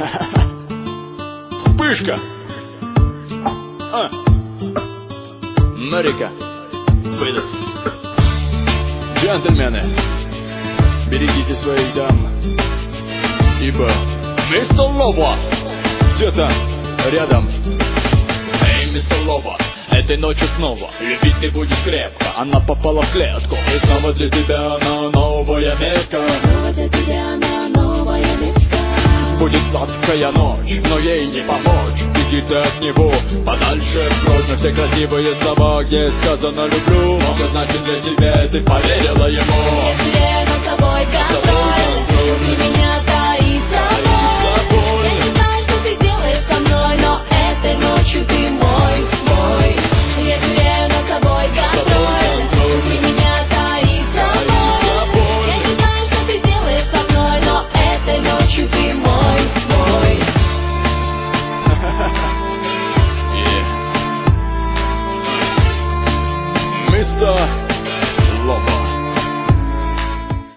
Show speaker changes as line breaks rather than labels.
Вспышка! Ну-ка, выдох. Джентльмены, берегите своих дам, ибо мистер Лоба где-то рядом. Эй, мистер Лоба, этой ночью снова любить ты будешь крепко. Она попала в клетку, и снова для тебя она новая метка. Будет сладкая ночь, но ей не помочь. Иди ты от него подальше прочь. На все красивые слова, где сказано люблю, много значит для тебя, ты поверила ему.
Если над тобой контроль, внутри меня таится боль. Я не знаю, что ты делаешь со мной, но этой ночью ты мой. Я теряю над тобой контроль, внутри меня таится боль. Я не знаю, что ты делаешь со мной, но этой ночью ты мой.
Мистер